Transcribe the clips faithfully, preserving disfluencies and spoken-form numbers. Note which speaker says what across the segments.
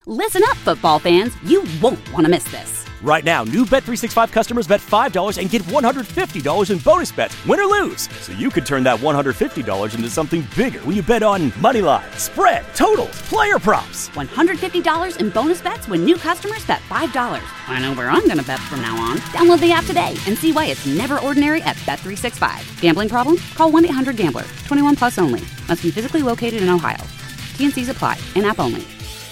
Speaker 1: Listen up, football fans. You won't want to miss this.
Speaker 2: Right now, new Bet three sixty-five customers bet five dollars and get one hundred fifty dollars in bonus bets, win or lose. So you could turn that one hundred fifty dollars into something bigger when you bet on money line, spread, totals, player props.
Speaker 1: one hundred fifty dollars in bonus bets when new customers bet five dollars. I know where I'm going to bet from now on. Download the app today and see why it's never ordinary at Bet three sixty-five. Gambling problem? Call one eight hundred gambler. twenty-one plus only. Must be physically located in Ohio. T and C's apply. In-app only.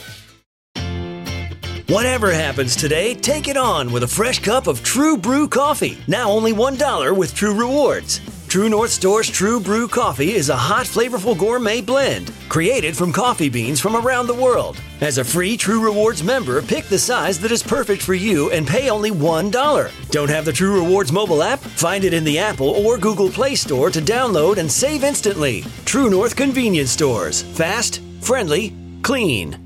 Speaker 3: Whatever happens today, take it on with a fresh cup of True Brew coffee. Now only one dollar with True Rewards. True North Store's True Brew coffee is a hot, flavorful gourmet blend created from coffee beans from around the world. As a free True Rewards member, pick the size that is perfect for you and pay only one dollar. Don't have the True Rewards mobile app? Find it in the Apple or Google Play Store to download and save instantly. True North Convenience Stores. Fast, friendly, clean.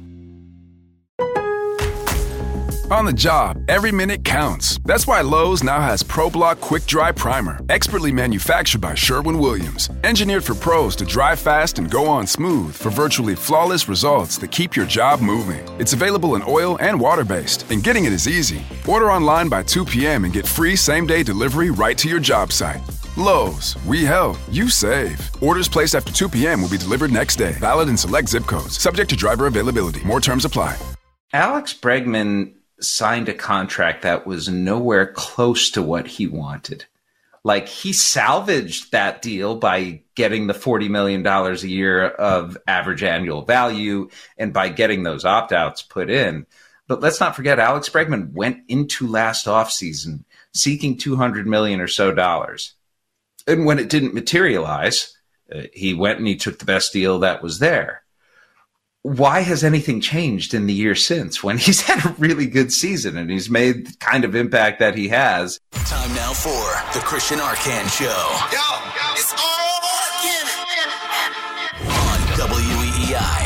Speaker 4: On the job, every minute counts. That's why Lowe's now has ProBlock Quick Dry Primer, expertly manufactured by Sherwin-Williams. Engineered for pros to dry fast and go on smooth for virtually flawless results that keep your job moving. It's available in oil and water-based, and getting it is easy. Order online by two p.m. and get free same-day delivery right to your job site. Lowe's, we help, you save. Orders placed after two p.m. will be delivered next day. Valid in select zip codes. Subject to driver availability. More terms apply.
Speaker 5: Alex Bregman signed a contract that was nowhere close to what he wanted. Like, he salvaged that deal by getting the forty million dollars a year of average annual value and by getting those opt-outs put in. But let's not forget, Alex Bregman went into last offseason seeking two hundred million dollars or so dollars. And when it didn't materialize, uh, he went and he took the best deal that was there. Why has anything changed in the year since when he's had a really good season and he's made the kind of impact that he has?
Speaker 6: Time now for the Christian Arcand Show.
Speaker 7: Yo, it's all Arcand
Speaker 6: on W E E I.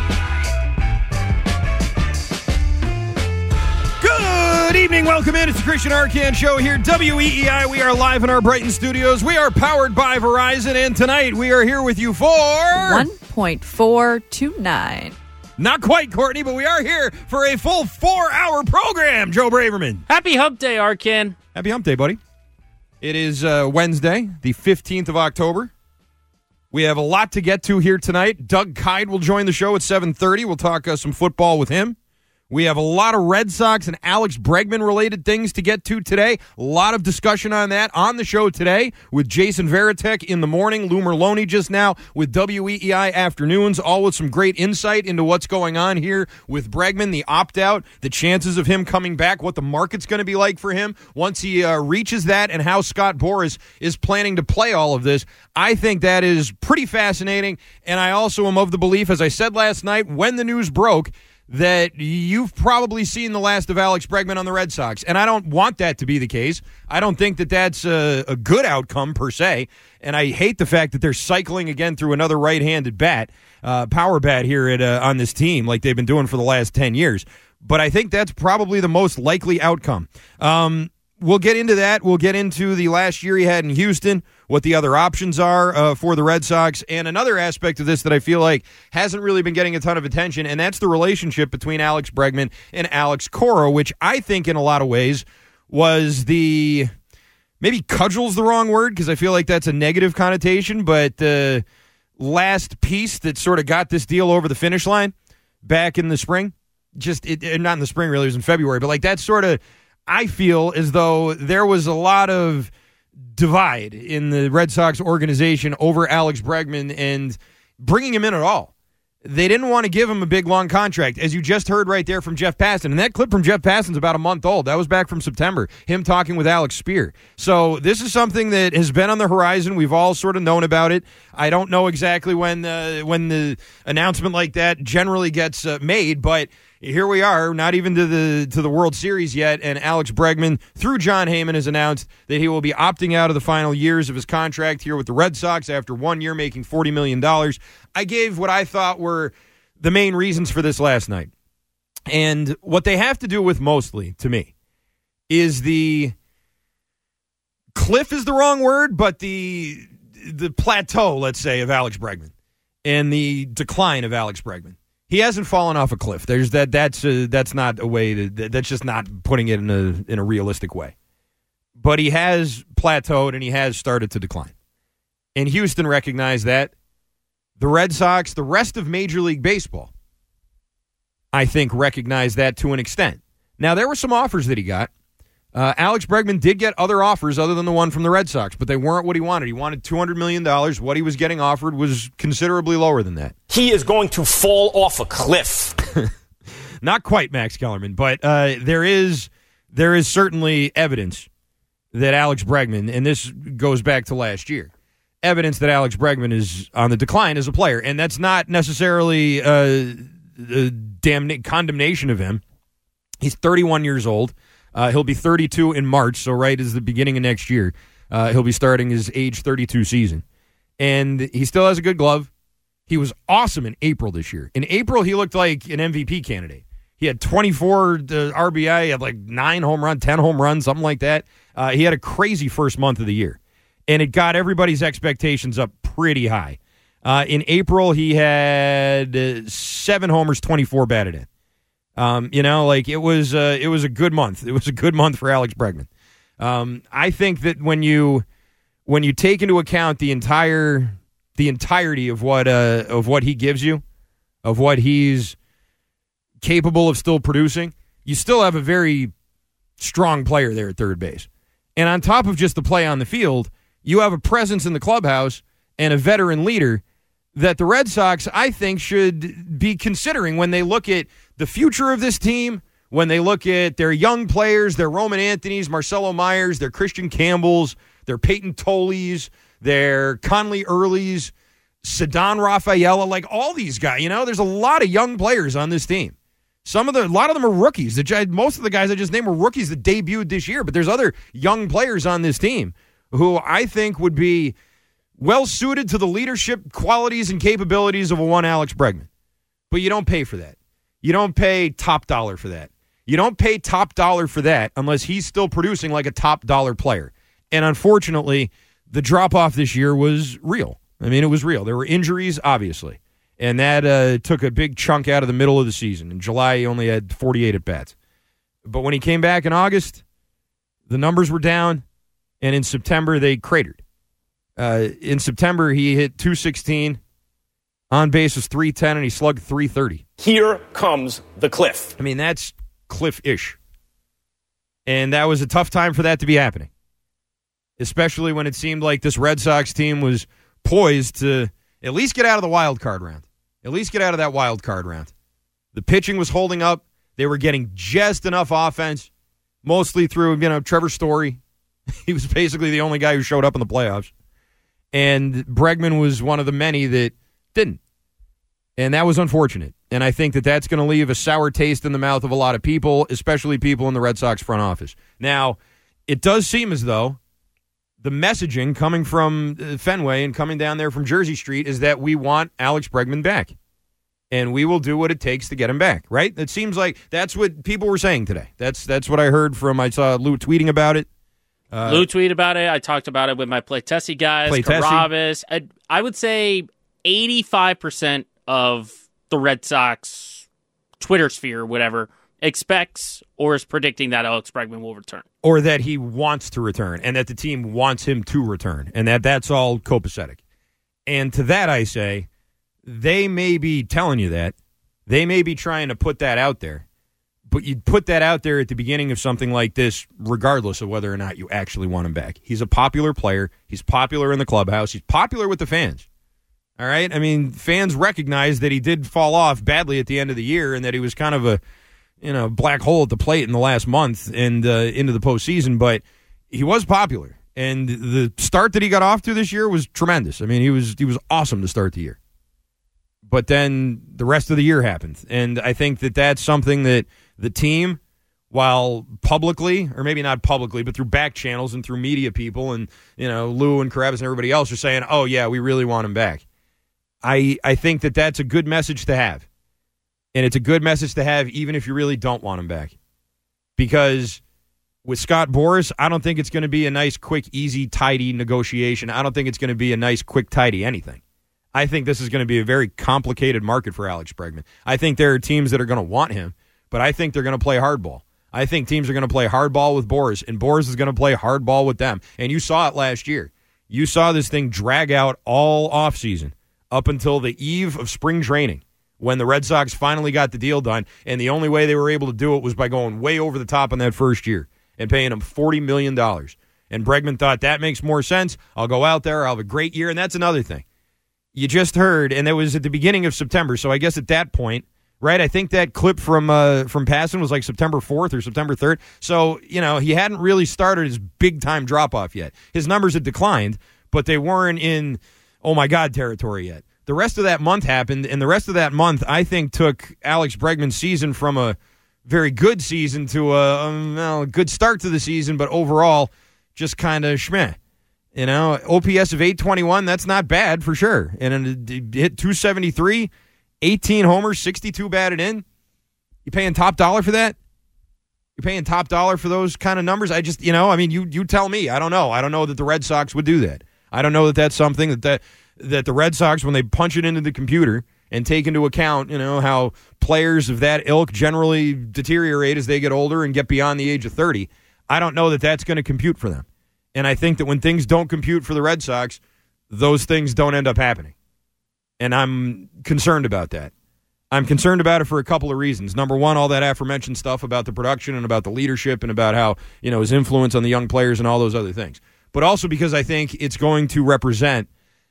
Speaker 8: Good evening. Welcome in. It's the Christian Arcand Show here. W E E I. We are live in our Brighton studios. We are powered by Verizon. And tonight we are here with you for
Speaker 9: one point four two nine.
Speaker 8: Not quite, Courtney, but we are here for a full four-hour program. Joe Braverman.
Speaker 10: Happy Hump Day, Arcand.
Speaker 8: Happy Hump Day, buddy. It is uh, Wednesday, the fifteenth of October. We have a lot to get to here tonight. Doug Kyed will join the show at seven thirty. We'll talk uh, some football with him. We have a lot of Red Sox and Alex Bregman-related things to get to today. A lot of discussion on that on the show today with Jason Varitek in the morning, Lou Merloni just now with W E E I Afternoons, all with some great insight into what's going on here with Bregman, the opt-out, the chances of him coming back, what the market's going to be like for him once he uh, reaches that, and how Scott Boras is planning to play all of this. I think that is pretty fascinating, and I also am of the belief, as I said last night when the news broke, that you've probably seen the last of Alex Bregman on the Red Sox. And I don't want that to be the case. I don't think that that's a, a good outcome per se. And I hate the fact that they're cycling again through another right-handed bat, uh, power bat here at uh, on this team like they've been doing for the last ten years. But I think that's probably the most likely outcome. Um, we'll get into that. We'll get into the last year he had in Houston, what the other options are uh, for the Red Sox, and another aspect of this that I feel like hasn't really been getting a ton of attention, and that's the relationship between Alex Bregman and Alex Cora, which I think in a lot of ways was the, maybe cudgel's the wrong word because I feel like that's a negative connotation, but the last piece that sort of got this deal over the finish line back in the spring, just, it, not in the spring really, it was in February, but like that sort of, I feel as though there was a lot of divide in the Red Sox organization over Alex Bregman and bringing him in at all. They didn't want to give him a big, long contract, as you just heard right there from Jeff Passan. And that clip from Jeff Passan's about a month old. That was back from September, him talking with Alex Spear. So this is something that has been on the horizon. We've all sort of known about it. I don't know exactly when, uh, when the announcement like that generally gets uh, made, but here we are, not even to the to the World Series yet, and Alex Bregman, through John Heyman, has announced that he will be opting out of the final years of his contract here with the Red Sox after one year making forty million dollars. I gave what I thought were the main reasons for this last night. And what they have to do with mostly, to me, is the cliff is the wrong word, but the the plateau, let's say, of Alex Bregman and the decline of Alex Bregman. he hasn't fallen off a cliff. There's that. That's uh, that's not a way to. That's just not putting it in a in a realistic way. But he has plateaued and he has started to decline. And Houston recognized that. The Red Sox, the rest of Major League Baseball, I think, recognized that to an extent. Now there were some offers that he got. Uh, Alex Bregman did get other offers other than the one from the Red Sox, but they weren't what he wanted. He wanted two hundred million dollars. What he was getting offered was considerably lower than that.
Speaker 10: He is going to fall off a cliff.
Speaker 8: Not quite, Max Kellerman, but uh, there is there is certainly evidence that Alex Bregman, and this goes back to last year, evidence that Alex Bregman is on the decline as a player, and that's not necessarily uh, a damn condemnation of him. He's thirty-one years old. Uh, he'll be thirty-two in March, so right as the beginning of next year, uh, he'll be starting his age thirty-two season. And he still has a good glove. He was awesome in April this year. In April, he looked like an M V P candidate. He had twenty-four uh, R B I, he had like nine home runs, ten home runs, something like that. Uh, he had a crazy first month of the year. And it got everybody's expectations up pretty high. Uh, in April, he had uh, seven homers, twenty-four batted in. Um, you know, like it was, uh, it was a good month. It was a good month for Alex Bregman. Um, I think that when you when you take into account the entire the entirety of what uh, of what he gives you, of what he's capable of still producing, you still have a very strong player there at third base. And on top of just the play on the field, you have a presence in the clubhouse and a veteran leader that the Red Sox, I think, should be considering when they look at the future of this team, when they look at their young players, their Roman Anthonys, Marcelo Myers, their Christian Campbells, their Peyton Tolles, their Conley Earlys, Ceddanne Rafaela, like all these guys. You know, there's a lot of young players on this team. Some of the, a lot of them are rookies. The, most of the guys I just named were rookies that debuted this year, but there's other young players on this team who I think would be well-suited to the leadership qualities and capabilities of a one Alex Bregman. But you don't pay for that. You don't pay top dollar for that. You don't pay top dollar for that unless he's still producing like a top dollar player. And unfortunately, the drop-off this year was real. I mean, it was real. There were injuries, obviously. And that uh, took a big chunk out of the middle of the season. In July, he only had forty-eight at-bats. But when he came back in August, the numbers were down. And in September, they cratered. Uh, in September, he hit two sixteen. On base was three ten, and he slugged three thirty.
Speaker 10: Here comes the cliff.
Speaker 8: I mean, that's cliff-ish. And that was a tough time for that to be happening, especially when it seemed like this Red Sox team was poised to at least get out of the wild card round. At least get out of that wild card round. The pitching was holding up. They were getting just enough offense, mostly through, you know, Trevor Story. He was basically the only guy who showed up in the playoffs. And Bregman was one of the many that didn't. And that was unfortunate. And I think that that's going to leave a sour taste in the mouth of a lot of people, especially people in the Red Sox front office. Now, it does seem as though the messaging coming from Fenway and coming down there from Jersey Street is that we want Alex Bregman back. And we will do what it takes to get him back, right? It seems like that's what people were saying today. That's that's what I heard from, I saw Lou tweeting about it.
Speaker 11: Uh, Lou tweeted about it. I talked about it with my Play Tessie guys,
Speaker 8: Play
Speaker 11: Carabas. I, I would say eighty-five percent of the Red Sox Twitter sphere, whatever, expects or is predicting that Alex Bregman will return.
Speaker 8: Or that he wants to return and that the team wants him to return and that that's all copacetic. And to that I say, they may be telling you that. They may be trying to put that out there. But you'd put that out there at the beginning of something like this, regardless of whether or not you actually want him back. He's a popular player. He's popular in the clubhouse. He's popular with the fans. All right? I mean, fans recognize that he did fall off badly at the end of the year and that he was kind of a, you know, black hole at the plate in the last month and uh, into the postseason. But he was popular. And the start that he got off to this year was tremendous. I mean, he was he was awesome to start the year. But then the rest of the year happened. And I think that that's something that the team, while publicly, or maybe not publicly, but through back channels and through media people and, you know, Lou and Carabas and everybody else are saying, oh, yeah, we really want him back. I I think that that's a good message to have. And it's a good message to have even if you really don't want him back. Because with Scott Boras, I don't think it's going to be a nice, quick, easy, tidy negotiation. I don't think it's going to be a nice, quick, tidy anything. I think this is going to be a very complicated market for Alex Bregman. I think there are teams that are going to want him, but I think they're going to play hardball. I think teams are going to play hardball with Boras, and Boras is going to play hardball with them. And you saw it last year. You saw this thing drag out all offseason up until the eve of spring training when the Red Sox finally got the deal done, and the only way they were able to do it was by going way over the top in that first year and paying him forty million dollars. And Bregman thought, that makes more sense. I'll go out there. I'll have a great year. And that's another thing. You just heard, and that was at the beginning of September, so I guess at that point, right, I think that clip from uh, from Passan was like September fourth or September third. So, you know, he hadn't really started his big-time drop-off yet. His numbers had declined, but they weren't in, oh, my God, territory yet. The rest of that month happened, and the rest of that month, I think, took Alex Bregman's season from a very good season to a, um, well, a good start to the season, but overall just kind of schmeh. You know, O P S of eight twenty-one, that's not bad for sure. And it hit two seventy-three, eighteen homers, sixty-two batted in. You paying top dollar for that? You're paying top dollar for those kind of numbers? I just, you know, I mean, you you tell me. I don't know. I don't know that the Red Sox would do that. I don't know that that's something that that, that the Red Sox, when they punch it into the computer and take into account, you know, how players of that ilk generally deteriorate as they get older and get beyond the age of thirty, I don't know that that's going to compute for them. And I think that when things don't compute for the Red Sox, those things don't end up happening. And I'm concerned about that. I'm concerned about it for a couple of reasons. Number one, all that aforementioned stuff about the production and about the leadership and about how, you know, his influence on the young players and all those other things. But also because I think it's going to represent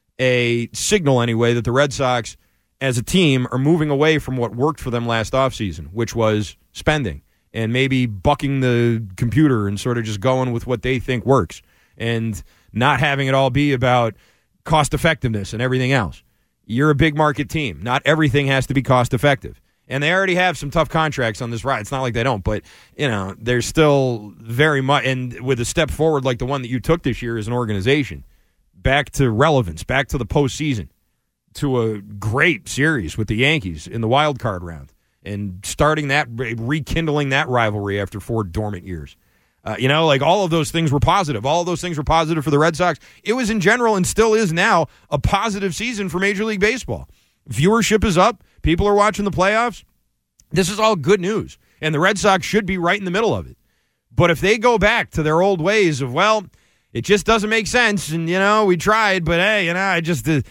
Speaker 8: a signal anyway that the Red Sox as a team are moving away from what worked for them last offseason, which was spending and maybe bucking the computer and sort of just going with what they think works and not having it all be about cost effectiveness and everything else. You're a big market team. Not everything has to be cost effective. And they already have some tough contracts on this ride. It's not like they don't, but, you know, there's still very much, and with a step forward like the one that you took this year as an organization, back to relevance, back to the postseason, to a great series with the Yankees in the wild card round, and starting that, rekindling that rivalry after four dormant years. Uh, you know, like all of those things were positive. All of those things were positive for the Red Sox. It was in general and still is now a positive season for Major League Baseball. Viewership is up. People are watching the playoffs. This is all good news. And the Red Sox should be right in the middle of it. But if they go back to their old ways of, well, it just doesn't make sense, and, you know, we tried, but, hey, you know, I just, uh,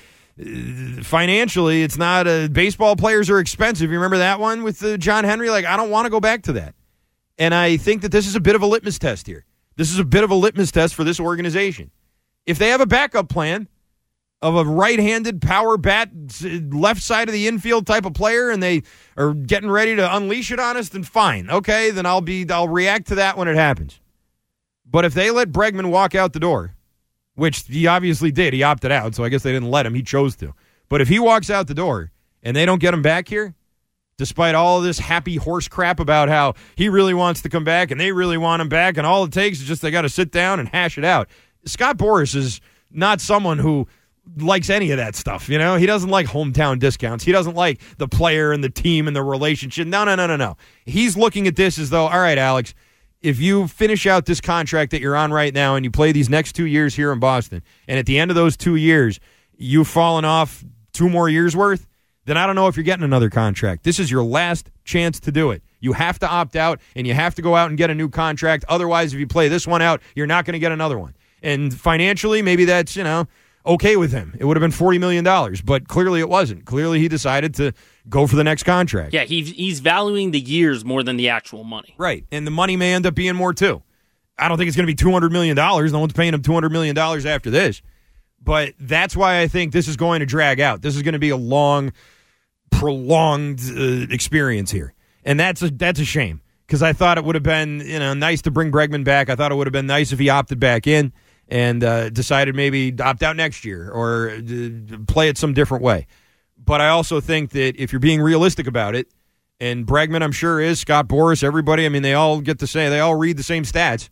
Speaker 8: financially, it's not, uh, baseball players are expensive. You remember that one with uh, John Henry? Like, I don't want to go back to that. And I think that this is a bit of a litmus test here. This is a bit of a litmus test for this organization. If they have a backup plan of a right-handed power bat, left side of the infield type of player, and they are getting ready to unleash it on us, then fine. Okay, then I'll be I'll react to that when it happens. But if they let Bregman walk out the door, which he obviously did, he opted out, so I guess they didn't let him. He chose to. But if he walks out the door and they don't get him back here, despite all of this happy horse crap about how he really wants to come back and they really want him back, and all it takes is just they got to sit down and hash it out. Scott Boras is not someone who likes any of that stuff, you know? He doesn't like hometown discounts. He doesn't like the player and the team and the relationship. No, no, no, no, no. He's looking at this as though, all right, Alex, if you finish out this contract that you're on right now and you play these next two years here in Boston, and at the end of those two years, you've fallen off two more years worth, then I don't know if you're getting another contract. This is your last chance to do it. You have to opt out, and you have to go out and get a new contract. Otherwise, if you play this one out, you're not going to get another one. And financially, maybe that's, you know, okay with him. It would have been forty million dollars, but clearly it wasn't. Clearly he decided to go for the next contract.
Speaker 11: Yeah, he's, he's valuing the years more than the actual money.
Speaker 8: Right, and the money may end up being more, too. I don't think it's going to be two hundred million dollars. No one's paying him two hundred million dollars after this. But that's why I think this is going to drag out. This is going to be a long, prolonged uh, experience here. And that's a, that's a shame, because I thought it would have been, you know, nice to bring Bregman back. I thought it would have been nice if he opted back in and uh, decided maybe to opt out next year or uh, play it some different way. But I also think that if you're being realistic about it, and Bregman, I'm sure, is, Scott Boras, everybody, I mean, they all get to say, they all read the same stats.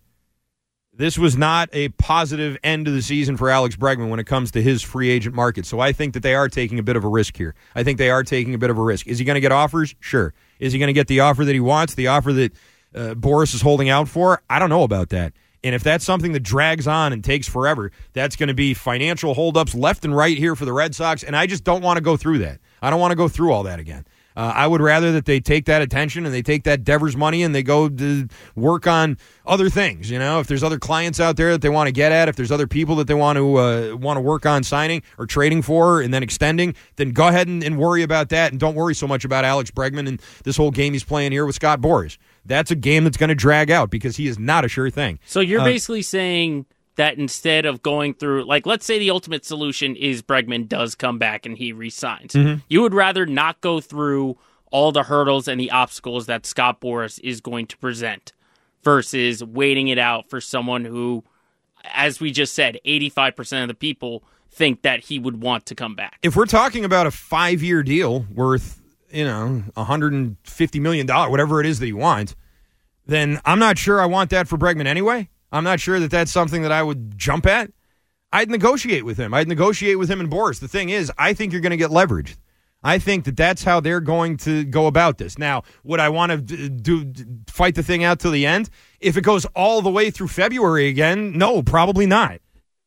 Speaker 8: This was not a positive end of the season for Alex Bregman when it comes to his free agent market. So I think that they are taking a bit of a risk here. I think they are taking a bit of a risk. Is he going to get offers? Sure. Is he going to get the offer that he wants, the offer that uh, Boras is holding out for? I don't know about that. And if that's something that drags on and takes forever, that's going to be financial holdups left and right here for the Red Sox, and I just don't want to go through that. I don't want to go through all that again. Uh, I would rather that they take that attention and they take that Devers money and they go to work on other things. You know, if there's other clients out there that they want to get at, if there's other people that they want to uh, want to work on signing or trading for and then extending, then go ahead and, and worry about that, and don't worry so much about Alex Bregman and this whole game he's playing here with Scott Boras. That's a game that's going to drag out because he is not a sure thing.
Speaker 11: So you're
Speaker 8: uh,
Speaker 11: basically saying that instead of going through, like, let's say the ultimate solution is Bregman does come back and he resigns.
Speaker 8: Mm-hmm.
Speaker 11: You would rather not go through all the hurdles and the obstacles that Scott Boras is going to present versus waiting it out for someone who, as we just said, eighty-five percent of the people think that he would want to come back.
Speaker 8: If we're talking about a five-year deal worth, you know, one hundred fifty million dollars, whatever it is that he wants, then I'm not sure I want that for Bregman anyway. I'm not sure that that's something that I would jump at. I'd negotiate with him. I'd negotiate with him and Boras. The thing is, I think you're going to get leveraged. I think that that's how they're going to go about this. Now, would I want to do, do fight the thing out till the end? If it goes all the way through February again, no, probably not.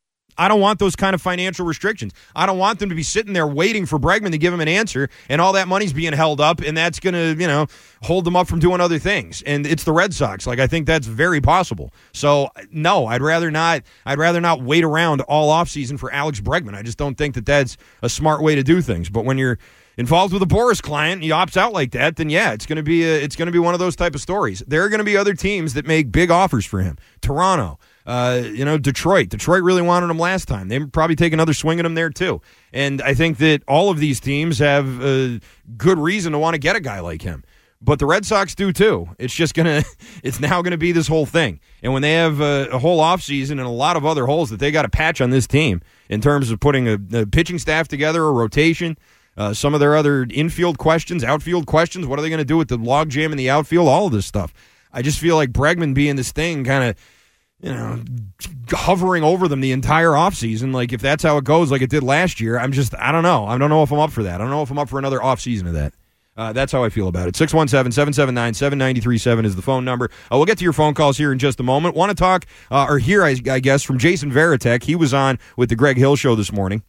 Speaker 8: I don't want those kind of financial restrictions. I don't want them to be sitting there waiting for Bregman to give him an answer, and all that money's being held up, and that's going to, you know, hold them up from doing other things. And it's the Red Sox. Like, I think that's very possible. So, no, I'd rather not. I'd rather not wait around all offseason for Alex Bregman. I just don't think that that's a smart way to do things. But when you're involved with a Boras client, and he opts out like that, then yeah, it's going to be a, it's going to be one of those type of stories. There are going to be other teams that make big offers for him. Toronto. Uh, you know, Detroit. Detroit really wanted him last time. They probably take another swing at him there, too. And I think that all of these teams have a good reason to want to get a guy like him. But the Red Sox do, too. It's just going to, it's now going to be this whole thing. And when they have a, a whole offseason and a lot of other holes that they got to patch on this team in terms of putting a, a pitching staff together, a rotation, uh, some of their other infield questions, outfield questions, what are they going to do with the logjam in the outfield, all of this stuff. I just feel like Bregman being this thing kind of, you know, hovering over them the entire offseason. Like, if that's how it goes like it did last year, I'm just, I don't know. I don't know if I'm up for that. I don't know if I'm up for another offseason of that. Uh, that's how I feel about it. six one seven, seven seven nine, seven nine three seven is the phone number. Uh, we'll get to your phone calls here in just a moment. Want to talk, uh, or hear, I, I guess, from Jason Varitek. He was on with the Greg Hill Show this morning.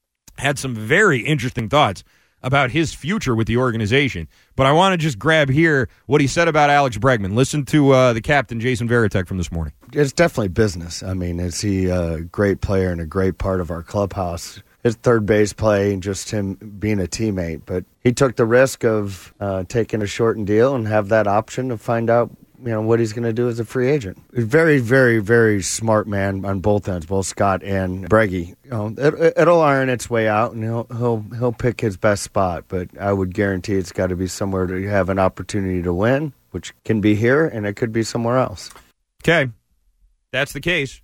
Speaker 8: Had some very interesting thoughts about his future with the organization. But I want to just grab here what he said about Alex Bregman. Listen to uh, the captain, Jason Varitek, from this morning.
Speaker 12: It's definitely business. I mean, is he a great player and a great part of our clubhouse? His third base play and just him being a teammate. But he took the risk of uh, taking a shortened deal and have that option to find out, you know, what he's going to do as a free agent. He's very, very, very smart man on both ends, both Scott and Breggy. You know, it, it'll iron its way out, and he'll he'll he'll pick his best spot. But I would guarantee it's got to be somewhere to have an opportunity to win, which can be here, and it could be somewhere else.
Speaker 8: Okay, that's the case.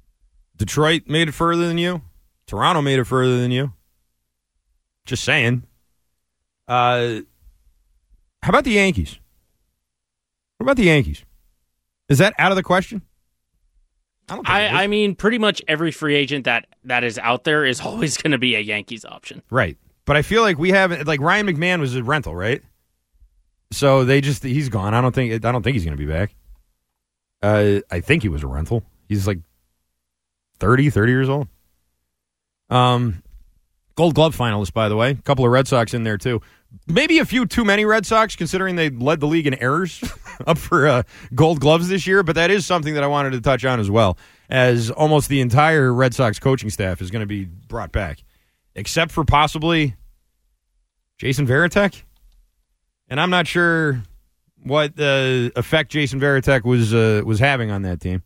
Speaker 8: Detroit made it further than you. Toronto made it further than you. Just saying. Uh, how about the Yankees? What about the Yankees? Is that out of the question?
Speaker 11: I, don't think I, I mean, pretty much every free agent that, that is out there is always going to be a Yankees option.
Speaker 8: Right. But I feel like we haven't, like Ryan McMahon was a rental, right? So they just, he's gone. I don't think, I don't think he's going to be back. Uh, I think he was a rental. He's like thirty, thirty years old. Um, Gold Glove finalist, by the way. A couple of Red Sox in there, too. Maybe a few too many Red Sox, considering they led the league in errors up for uh, Gold Gloves this year. But that is something that I wanted to touch on as well, as almost the entire Red Sox coaching staff is going to be brought back, except for possibly Jason Varitek. And I'm not sure what uh, effect Jason Varitek was uh, was having on that team.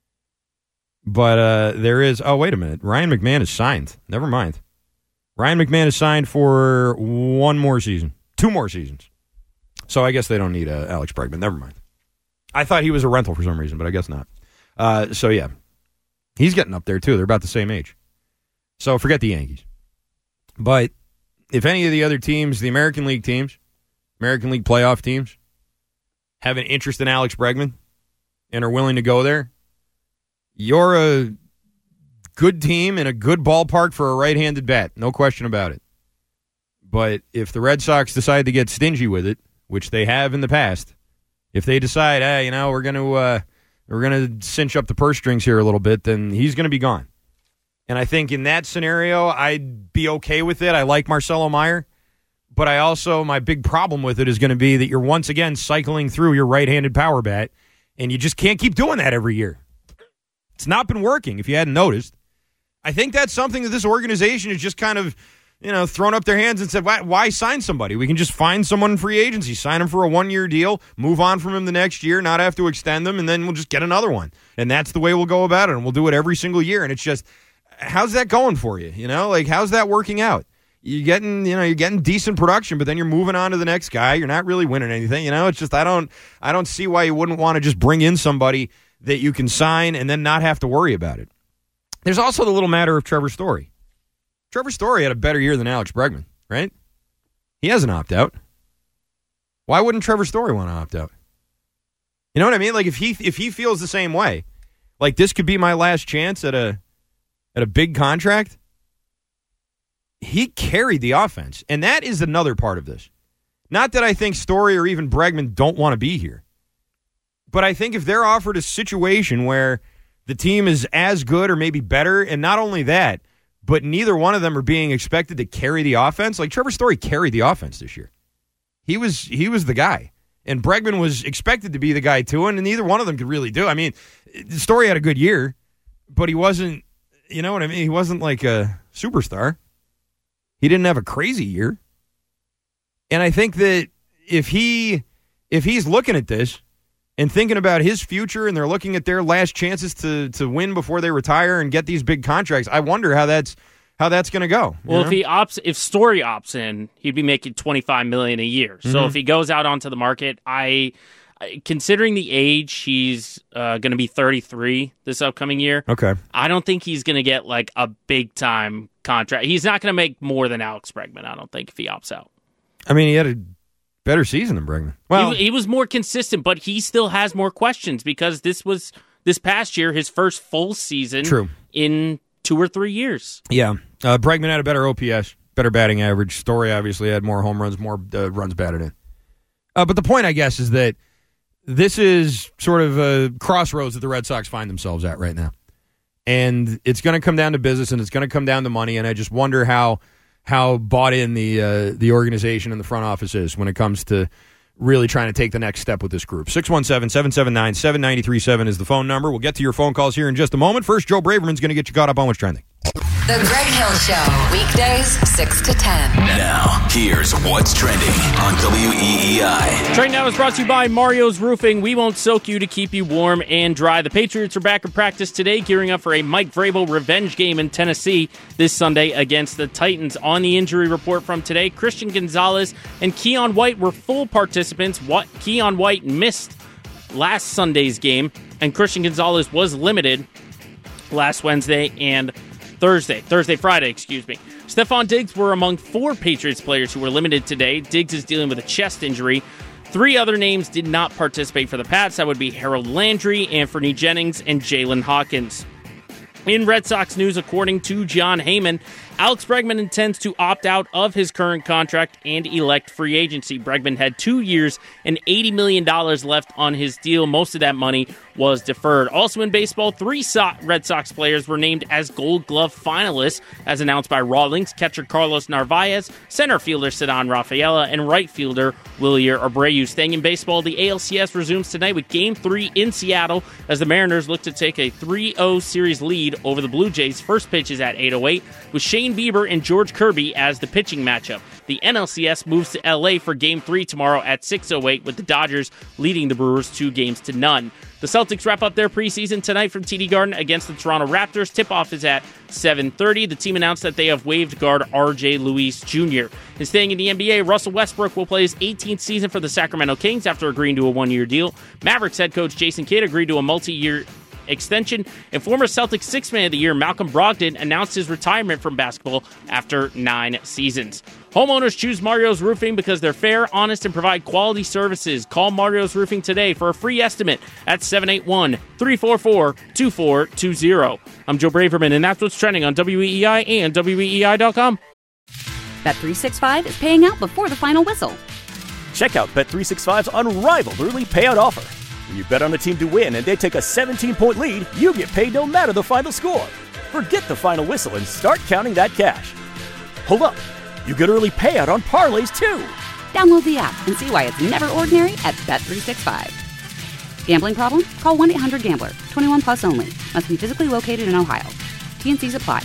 Speaker 8: But uh, there is... Oh, wait a minute. Ryan McMahon is signed. Never mind. Ryan McMahon is signed for one more season. Two more seasons. So I guess they don't need uh, Alex Bregman. Never mind. I thought he was a rental for some reason, but I guess not. Uh, so, yeah. He's getting up there, too. They're about the same age. So forget the Yankees. But if any of the other teams, the American League teams, American League playoff teams, have an interest in Alex Bregman and are willing to go there, you're a good team in a good ballpark for a right-handed bat. No question about it. But if the Red Sox decide to get stingy with it, which they have in the past, if they decide, hey, you know, we're going to uh, we're going to cinch up the purse strings here a little bit, then he's going to be gone. And I think in that scenario, I'd be okay with it. I like Marcelo Meyer. But I also, my big problem with it is going to be that you're once again cycling through your right-handed power bat, and you just can't keep doing that every year. It's not been working, if you hadn't noticed. I think that's something that this organization has just kind of, you know, thrown up their hands and said, why, why sign somebody? We can just find someone in free agency, sign him for a one-year deal, move on from him the next year, not have to extend them, and then we'll just get another one. And that's the way we'll go about it, and we'll do it every single year. And it's just, how's that going for you? You know, like, how's that working out? You're getting, you know, you're getting decent production, but then you're moving on to the next guy. You're not really winning anything. You know, it's just I don't, I don't see why you wouldn't want to just bring in somebody that you can sign and then not have to worry about it. There's also the little matter of Trevor Story. Trevor Story had a better year than Alex Bregman, right? He has an opt out. Why wouldn't Trevor Story want to opt out? You know what I mean? Like if he if he feels the same way, like this could be my last chance at a at a big contract. He carried the offense, and that is another part of this. Not that I think Story or even Bregman don't want to be here, but I think if they're offered a situation where the team is as good or maybe better, and not only that, but neither one of them are being expected to carry the offense, like Trevor Story carried the offense this year. He was he was the guy, and Bregman was expected to be the guy too, and neither one of them could really do. I mean, Story had a good year, but he wasn't, you know what I mean? He wasn't like a superstar. He didn't have a crazy year. And I think that if he if he's looking at this and thinking about his future and they're looking at their last chances to to win before they retire and get these big contracts, I wonder how that's how that's going to go.
Speaker 11: Well,
Speaker 8: know?
Speaker 11: if he opts if Story opts in, he'd be making twenty-five million dollars a year. So
Speaker 8: Mm-hmm.
Speaker 11: if he goes out onto the market, I considering the age, he's uh, going to be thirty-three this upcoming year.
Speaker 8: Okay.
Speaker 11: I don't think he's going to get like a big time contract. He's not going to make more than Alex Bregman, I don't think, if he opts out.
Speaker 8: I mean, he had a better season than Bregman. Well,
Speaker 11: he, he was more consistent, but he still has more questions because this was this past year his first full season
Speaker 8: True.
Speaker 11: in two or three years.
Speaker 8: Yeah. Uh, Bregman had a better O P S, better batting average. Story obviously had more home runs, more uh, runs batted in. Uh, but the point, I guess, is that this is sort of a crossroads that the Red Sox find themselves at right now. And it's going to come down to business, and it's going to come down to money, and I just wonder how how bought in the uh, the organization and the front office is when it comes to really trying to take the next step with this group. six one seven, seven seven nine, seven nine three seven is the phone number. We'll get to your phone calls here in just a moment. First, Joe Braverman's going to get you caught up on what's trending.
Speaker 13: The Greg Hill Show, weekdays, six to ten.
Speaker 6: Now, here's what's trending on W E E I.
Speaker 11: Trade Now is brought to you by Mario's Roofing. We won't soak you to keep you warm and dry. The Patriots are back in practice today, gearing up for a Mike Vrabel revenge game in Tennessee this Sunday against the Titans. On the injury report from today, Christian Gonzalez and Keon White were full participants. What Keon White missed last Sunday's game, and Christian Gonzalez was limited last Wednesday and Thursday, Thursday, Friday, excuse me. Stephon Diggs were among four Patriots players who were limited today. Diggs is dealing with a chest injury. Three other names did not participate for the Pats. That would be Harold Landry, Anthony Jennings, and Jalen Hawkins. In Red Sox news, according to John Heyman, Alex Bregman intends to opt out of his current contract and elect free agency. Bregman had two years and eighty million dollars left on his deal. Most of that money was deferred. Also in baseball, three Red Sox players were named as Gold Glove finalists, as announced by Rawlings. Catcher Carlos Narvaez, center fielder Ceddanne Rafaela, and right fielder Wilyer Abreu. Staying in baseball, the A L C S resumes tonight with Game three in Seattle as the Mariners look to take a three oh series lead over the Blue Jays. First pitch is at eight oh eight, with Shane Bieber and George Kirby as the pitching matchup. The N L C S moves to L A for Game three tomorrow at six oh eight, with the Dodgers leading the Brewers two games to none. The Celtics wrap up their preseason tonight from T D Garden against the Toronto Raptors. Tip-off is at seven thirty. The team announced that they have waived guard R J Luis Junior And staying in the N B A, Russell Westbrook will play his eighteenth season for the Sacramento Kings after agreeing to a one-year deal. Mavericks head coach Jason Kidd agreed to a multi-year extension, and former Celtics Sixth Man of the Year Malcolm Brogdon announced his retirement from basketball after nine seasons. Homeowners choose Mario's Roofing because they're fair, honest, and provide quality services. Call Mario's Roofing today for a free estimate at seven eight one, three four four, two four two zero. I'm Joe Braverman, and that's what's trending on W E E I and W E E I dot com.
Speaker 1: Bet three sixty-five is paying out before the final whistle.
Speaker 2: Check out Bet three sixty-five's unrivaled early payout offer. When you bet on a team to win and they take a seventeen-point lead, you get paid no matter the final score. Forget the final whistle and start counting that cash. Hold up. You get early payout on parlays, too.
Speaker 1: Download the app and see why it's never ordinary at Bet three sixty-five. Gambling problem? Call one eight hundred gambler. twenty-one plus only. Must be physically located in Ohio. T N Cs apply.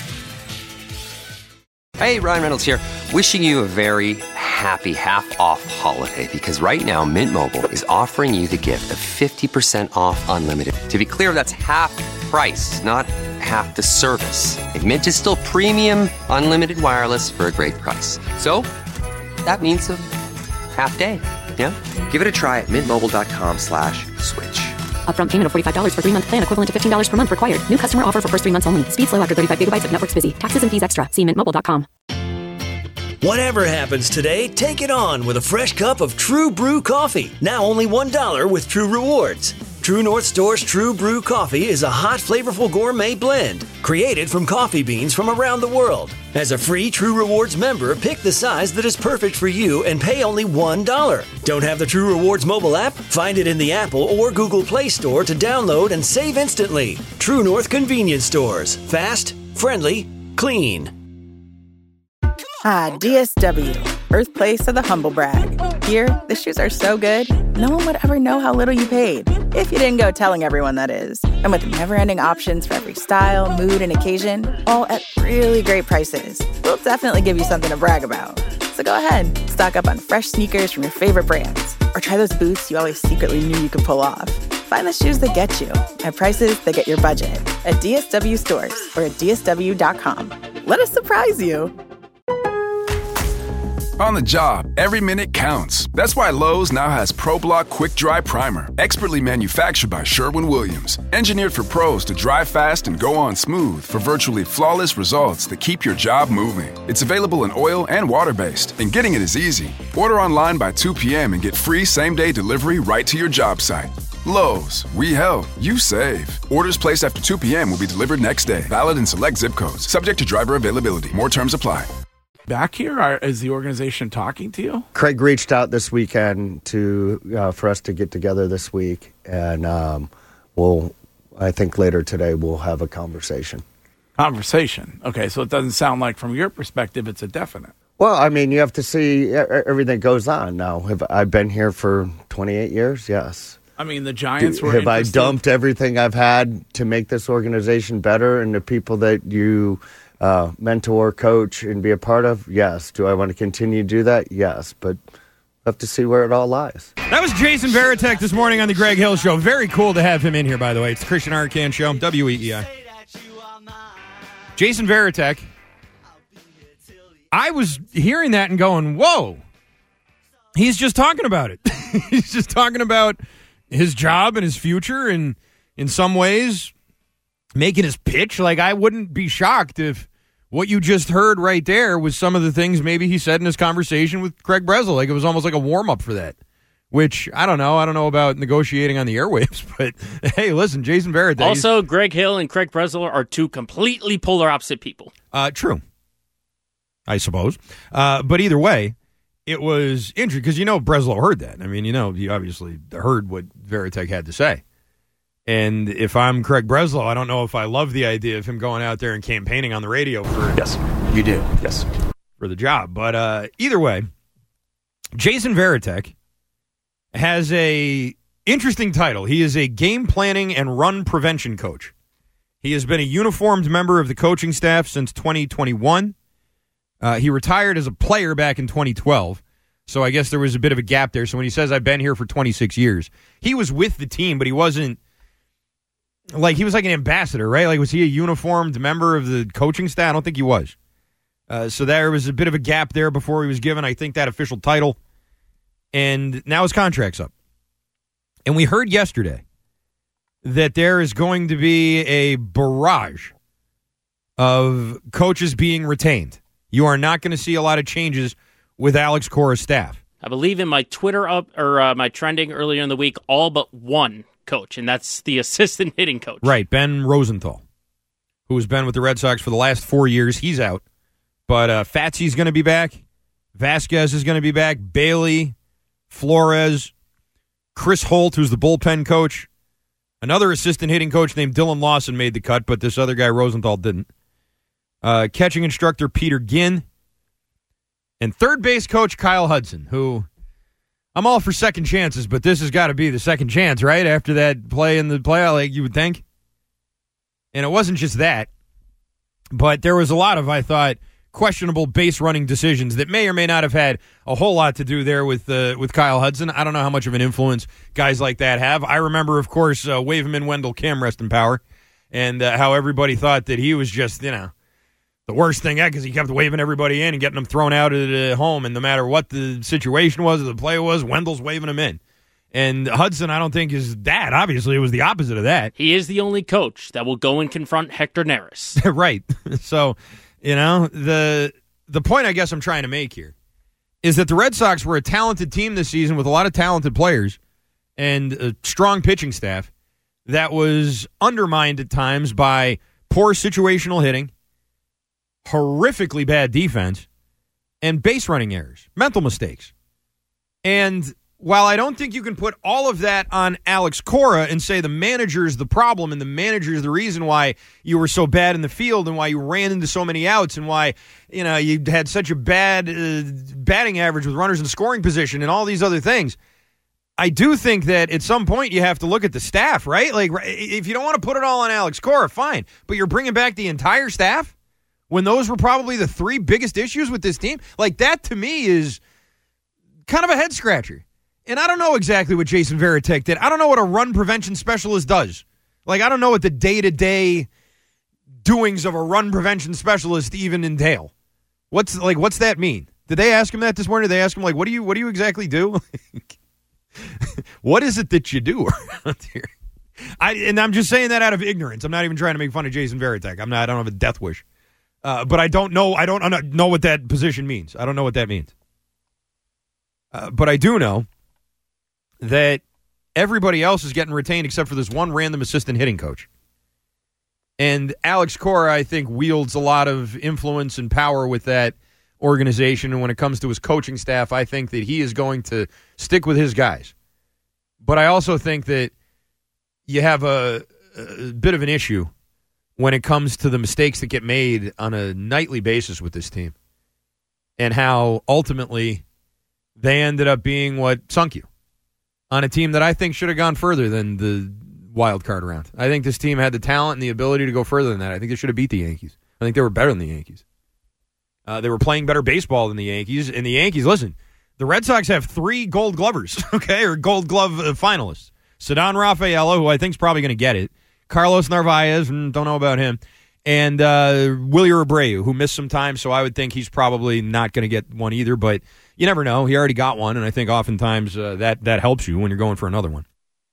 Speaker 14: Hey, Ryan Reynolds here. Wishing you a very happy half-off holiday because right now Mint Mobile is offering you the gift of fifty percent off unlimited. To be clear, that's half price, not half the service. And Mint is still premium unlimited wireless for a great price. So that means a half day. Yeah? Give it a try at mintmobile.com slash switch.
Speaker 15: Upfront payment of forty-five dollars for three-month plan equivalent to fifteen dollars per month required. New customer offer for first three months only. Speed slow after thirty-five gigabytes if network's busy. Taxes and fees extra. See mint mobile dot com.
Speaker 3: Whatever happens today, take it on with a fresh cup of True Brew coffee. Now only one dollar with True Rewards. True North Store's True Brew coffee is a hot, flavorful gourmet blend created from coffee beans from around the world. As a free True Rewards member, pick the size that is perfect for you and pay only one dollar. Don't have the True Rewards mobile app? Find it in the Apple or Google Play Store to download and save instantly. True North Convenience Stores. Fast, friendly, clean.
Speaker 16: Ah, D S W, birthplace of the humble brag. Here, the shoes are so good, no one would ever know how little you paid. If you didn't go telling everyone, that is. And with never-ending options for every style, mood, and occasion, all at really great prices, we'll definitely give you something to brag about. So go ahead, stock up on fresh sneakers from your favorite brands, or try those boots you always secretly knew you could pull off. Find the shoes that get you at prices that get your budget at D S W stores or at D S W dot com. Let us surprise you.
Speaker 4: On the job, every minute counts. That's why Lowe's now has ProBlock Quick Dry Primer, expertly manufactured by Sherwin-Williams. Engineered for pros to dry fast and go on smooth for virtually flawless results that keep your job moving. It's available in oil and water-based, and getting it is easy. Order online by two p.m. and get free same-day delivery right to your job site. Lowe's, we help, you save. Orders placed after two p.m. will be delivered next day. Valid in select zip codes. Subject to driver availability. More terms apply.
Speaker 17: Back here? Are, is the organization talking to you?
Speaker 12: Craig reached out this weekend to uh, for us to get together this week, and um, we'll, I think later today we'll have a conversation.
Speaker 17: Conversation. Okay, so it doesn't sound like from your perspective it's a definite.
Speaker 12: Well, I mean, you have to see everything that goes on now. Have I been here for twenty-eight years? Yes.
Speaker 17: I mean, the Giants were
Speaker 12: Have
Speaker 17: interested.
Speaker 12: I dumped everything I've had to make this organization better and the people that you uh, mentor, coach, and be a part of? Yes. Do I want to continue to do that? Yes. But we'll have to see where it all lies.
Speaker 8: That was Jason Varitek this morning on the Greg Hill Show. Very cool to have him in here, by the way. It's the Christian Arcand Show, W E E I. Jason Varitek. I was hearing that and going, whoa. He's just talking about it. He's just talking about his job and his future, and in some ways making his pitch. Like, I wouldn't be shocked if what you just heard right there was some of the things maybe he said in his conversation with Craig Breslow. Like, it was almost like a warm-up for that, which I don't know. I don't know about negotiating on the airwaves, but hey, listen, Jason Varitek.
Speaker 11: Also, Greg Hill and Craig Breslow are two completely polar opposite people.
Speaker 8: Uh, true. I suppose. Uh, but either way, it was interesting because, you know, Breslow heard that. I mean, you know, he obviously heard what Varitek had to say. And if I'm Craig Breslow, I don't know if I love the idea of him going out there and campaigning on the radio for
Speaker 10: yes, you do. Yes,
Speaker 8: for the job. But uh, either way, Jason Varitek has a interesting title. He is a game planning and run prevention coach. He has been a uniformed member of the coaching staff since twenty twenty-one. Uh, he retired as a player back in twenty twelve, so I guess there was a bit of a gap there. So when he says, I've been here for twenty-six years, he was with the team, but he wasn't, like, he was like an ambassador, right? Like, was he a uniformed member of the coaching staff? I don't think he was. Uh, so there was a bit of a gap there before he was given, I think, that official title. And now his contract's up. And we heard yesterday that there is going to be a barrage of coaches being retained. You are not going to see a lot of changes with Alex Cora's staff.
Speaker 11: I believe in my Twitter up or uh, my trending earlier in the week, all but one coach, and that's the assistant hitting coach.
Speaker 8: Right, Ben Rosenthal, who has been with the Red Sox for the last four years. He's out. But uh, Fatsy's going to be back. Vasquez is going to be back. Bailey, Flores, Chris Holt, who's the bullpen coach. Another assistant hitting coach named Dylan Lawson made the cut, but this other guy, Rosenthal, didn't. Uh, catching instructor Peter Ginn. And third base coach Kyle Hudson, who I'm all for second chances, but this has got to be the second chance, right? After that play in the playoff, like you would think. And it wasn't just that, but there was a lot of, I thought, questionable base running decisions that may or may not have had a whole lot to do there with uh, with Kyle Hudson. I don't know how much of an influence guys like that have. I remember, of course, uh, wave him in Wendell Kim, rest in power, and uh, how everybody thought that he was just, you know, the worst thing because he kept waving everybody in and getting them thrown out at uh, home, and no matter what the situation was or the play was, Wendell's waving him in. And Hudson, I don't think, is that. Obviously, it was the opposite of that.
Speaker 11: He is the only coach that will go and confront Hector Neris.
Speaker 8: Right. So, you know, the the point I guess I'm trying to make here is that the Red Sox were a talented team this season with a lot of talented players and a strong pitching staff that was undermined at times by poor situational hitting, horrifically bad defense, and base running errors, mental mistakes. And while I don't think you can put all of that on Alex Cora and say the manager's the problem and the manager's the reason why you were so bad in the field and why you ran into so many outs and why, you know, you had such a bad uh, batting average with runners in scoring position and all these other things, I do think that at some point you have to look at the staff, right? Like, if you don't want to put it all on Alex Cora, fine, but you're bringing back the entire staff when those were probably the three biggest issues with this team? Like, that to me is kind of a head scratcher. And I don't know exactly what Jason Varitek did. I don't know what a run prevention specialist does. Like, I don't know what the day-to-day doings of a run prevention specialist even entail. What's like? What's that mean? Did they ask him that this morning? Did they ask him, like, what do you what do you exactly do? What is it that you do around here? I and I'm just saying that out of ignorance. I'm not even trying to make fun of Jason Varitek. I'm not. I don't have a death wish, uh, but I don't know. I don't know what that position means. I don't know what that means. Uh, but I do know that everybody else is getting retained except for this one random assistant hitting coach. And Alex Cora, I think, wields a lot of influence and power with that organization. And when it comes to his coaching staff, I think that he is going to stick with his guys. But I also think that you have a, a bit of an issue when it comes to the mistakes that get made on a nightly basis with this team and how ultimately they ended up being what sunk you on a team that I think should have gone further than the wild card round. I think this team had the talent and the ability to go further than that. I think they should have beat the Yankees. I think they were better than the Yankees. Uh, they were playing better baseball than the Yankees. And the Yankees, listen, the Red Sox have three Gold Glovers, okay, or Gold Glove uh, finalists. Ceddanne Rafaela, who I think is probably going to get it. Carlos Narvaez, and don't know about him. And uh, Willie Abreu, who missed some time, so I would think he's probably not going to get one either. But you never know. He already got one, and I think oftentimes uh, that, that helps you when you're going for another one.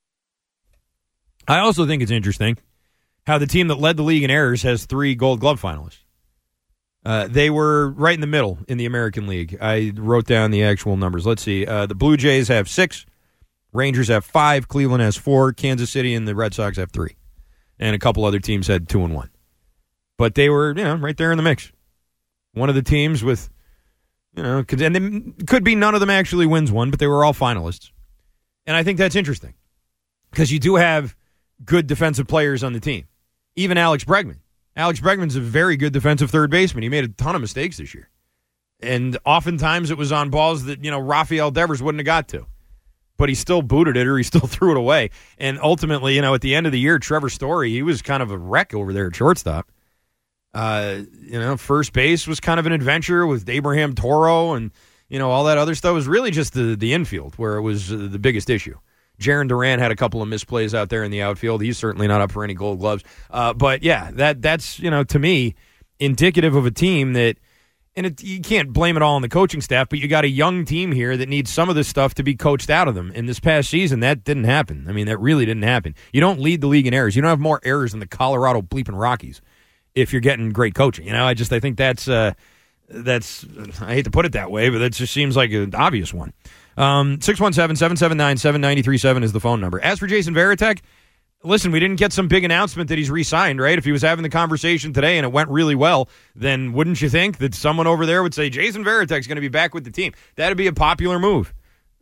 Speaker 8: I also think it's interesting how the team that led the league in errors has three Gold Glove finalists. Uh, they were right in the middle in the American League. I wrote down the actual numbers. Let's see. Uh, the Blue Jays have six. Rangers have five. Cleveland has four. Kansas City and the Red Sox have three. And a couple other teams had two and one. But they were, you know, right there in the mix. One of the teams with, you know, could, and they, could be none of them actually wins one, but they were all finalists. And I think that's interesting because you do have good defensive players on the team. Even Alex Bregman. Alex Bregman's a very good defensive third baseman. He made a ton of mistakes this year. And oftentimes it was on balls that, you know, Rafael Devers wouldn't have got to. But he still booted it or he still threw it away. And ultimately, you know, at the end of the year, Trevor Story, he was kind of a wreck over there at shortstop. Uh, you know, first base was kind of an adventure with Abraham Toro and, you know, all that other stuff. It was really just the, the infield where it was uh, the biggest issue. Jaron Duran had a couple of misplays out there in the outfield. He's certainly not up for any Gold Gloves. Uh, but, yeah, that that's, you know, to me, indicative of a team that, and it, you can't blame it all on the coaching staff, but you got a young team here that needs some of this stuff to be coached out of them. And this past season, that didn't happen. I mean, that really didn't happen. You don't lead the league in errors. You don't have more errors than the Colorado bleeping Rockies if you're getting great coaching. You know, I just I think that's, uh, that's I hate to put it that way, but that just seems like an obvious one. Um, six one seven, seven seven nine, seven nine three seven is the phone number. As for Jason Varitek, listen, we didn't get some big announcement that he's re-signed, right? If he was having the conversation today and it went really well, then wouldn't you think that someone over there would say, Jason Varitek's going to be back with the team? That'd be a popular move.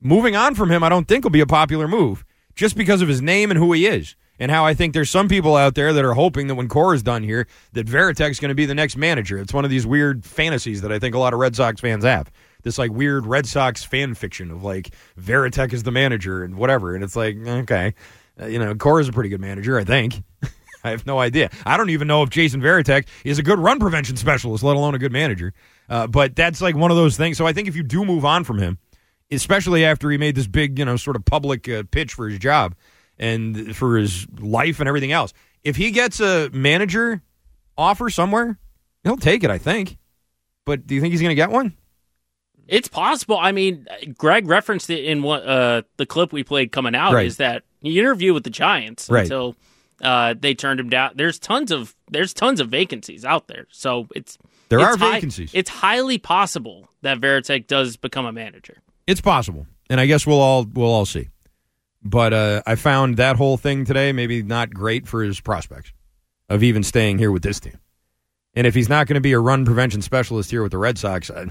Speaker 8: moving on from him, I don't think will be a popular move just because of his name and who he is. And how I think there's some people out there that are hoping that when Cora's done here, that Varitek's going to be the next manager. It's one of these weird fantasies that I think a lot of Red Sox fans have. This like weird Red Sox fan fiction of like Varitek is the manager and whatever. And it's like, okay, uh, you know, Cora's a pretty good manager, I think. I have no idea. I don't even know if Jason Varitek is a good run prevention specialist, let alone a good manager. Uh, but that's like one of those things. So I think if you do move on from him, especially after he made this big, you know, sort of public uh, pitch for his job, and for his life and everything else. If he gets a manager offer somewhere, he'll take it, I think. But do you think he's going to get one?
Speaker 11: It's possible. I mean, Greg referenced it in what uh, the clip we played coming out,
Speaker 8: right.
Speaker 11: is that he interviewed with the Giants
Speaker 8: right.
Speaker 11: until uh, they turned him down. There's tons of there's tons of vacancies out there. So it's
Speaker 8: There
Speaker 11: it's
Speaker 8: are
Speaker 11: high,
Speaker 8: vacancies.
Speaker 11: It's highly possible that Varitek does become a manager.
Speaker 8: It's possible. And I guess we'll all we'll all see. But uh, I found that whole thing today maybe not great for his prospects of even staying here with this team. And if he's not going to be a run prevention specialist here with the Red Sox, I,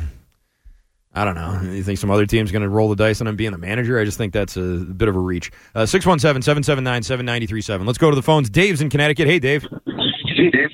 Speaker 8: I don't know. You think some other team's going to roll the dice on him being a manager? I just think that's a, a bit of a reach. Uh, six one seven, seven seven nine, seven nine three seven. Let's go to the phones. Dave's in Connecticut. Hey, Dave.
Speaker 18: Hey, Dave.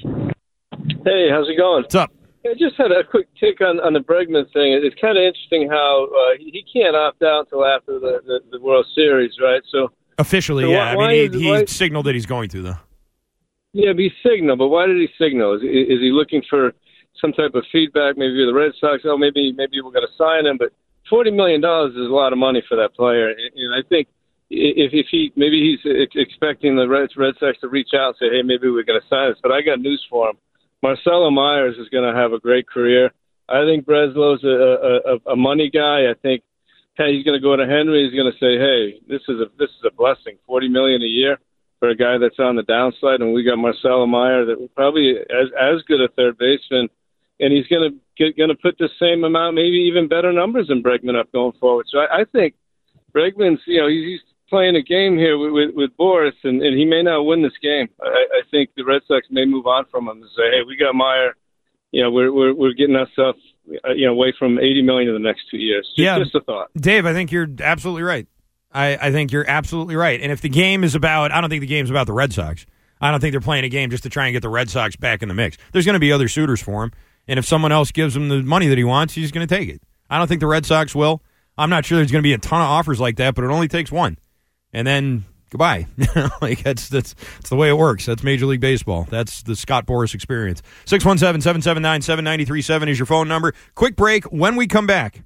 Speaker 18: Hey, how's it going?
Speaker 8: What's up?
Speaker 18: I just had a quick take on, on the Bregman thing. It's kind of interesting how uh, he, he can't opt out until after the, the, the World Series, right? So
Speaker 8: Officially,
Speaker 18: so
Speaker 8: yeah.
Speaker 18: Why,
Speaker 8: I mean,
Speaker 18: why
Speaker 8: he, he
Speaker 18: why,
Speaker 8: signaled that he's going to, though.
Speaker 18: Yeah, but he signaled. But why did he signal? Is, is he looking for some type of feedback, maybe the Red Sox? Oh, maybe maybe we're going to sign him. But forty million dollars is a lot of money for that player. And I think if, if he maybe he's expecting the Red, Red Sox to reach out and say, hey, maybe we're going to sign this. But I got news for him. Marcelo Myers is going to have a great career. I think Breslow's a, a, a money guy. I think hey, he's going to go to Henry. He's going to say, hey, this is a this is a blessing, forty million dollars a year for a guy that's on the downside. And we got Marcelo Myers, that probably as as good a third baseman, and he's going to get going to put the same amount, maybe even better numbers than Bregman up going forward. So I, I think Bregman's, you know, he's, he's playing a game here with, with, with Boris, and, and he may not win this game. I, I think the Red Sox may move on from him and say, hey, we got Meyer. You know, we're we're we're getting ourselves, uh, you know, away from eighty million in the next two years. Just,
Speaker 8: yeah,
Speaker 18: just a thought,
Speaker 8: Dave. I think you're absolutely right. I, I think you're absolutely right. And if the game is about, I don't think the game's about the Red Sox. I don't think they're playing a game just to try and get the Red Sox back in the mix. There's going to be other suitors for him, and if someone else gives him the money that he wants, he's going to take it. I don't think the Red Sox will. I'm not sure there's going to be a ton of offers like that, but it only takes one, and then goodbye. Like that's that's that's the way it works. That's Major League Baseball. That's the Scott Boras experience. six one seven, seven seven nine, seven nine three seven is your phone number. Quick break. When we come back,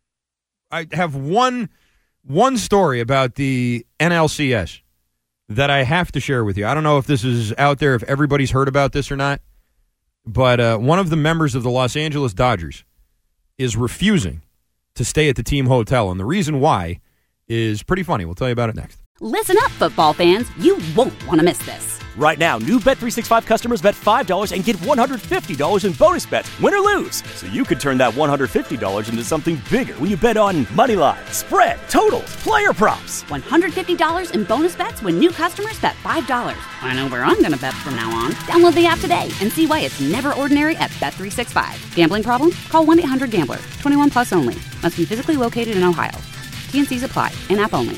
Speaker 8: I have one one story about the N L C S that I have to share with you. I don't know if this is out there, if everybody's heard about this or not, but uh, one of the members of the Los Angeles Dodgers is refusing to stay at the team hotel, and the reason why is pretty funny. We'll tell you about it next.
Speaker 1: Listen up, football fans. You won't want to miss this.
Speaker 2: Right now, new Bet three sixty-five customers bet five dollars and get one hundred fifty dollars in bonus bets, win or lose. So you could turn that one hundred fifty dollars into something bigger when you bet on money line, spread, totals, player props.
Speaker 1: one hundred fifty dollars in bonus bets when new customers bet five dollars. I know where I'm going to bet from now on. Download the app today and see why it's never ordinary at Bet three sixty-five. Gambling problem? Call one eight hundred gambler. twenty-one plus only. Must be physically located in Ohio. T and C's apply. In-app only.